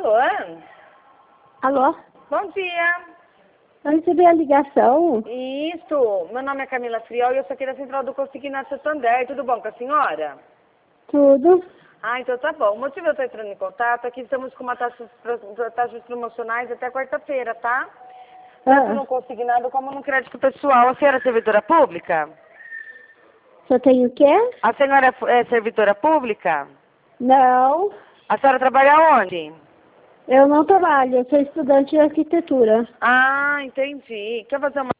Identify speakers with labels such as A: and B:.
A: Alô?
B: Alô?
A: Bom dia.
B: Eu recebi a ligação.
A: Isso. Meu nome é Camila Friol e eu sou aqui da Central do Consignado Santander. Tudo bom com a senhora?
B: Tudo.
A: Ah, então tá bom. O motivo eu estou entrando em contato é que estamos com uma taxas promocionais até quarta-feira, tá? Tanto no consignado como no crédito pessoal. A senhora é servidora pública?
B: Só tem o quê?
A: A senhora é servidora pública?
B: Não,
A: A senhora trabalha onde?
B: eu não trabalho. Eu sou estudante de arquitetura.
A: Ah, entendi. Quer fazer uma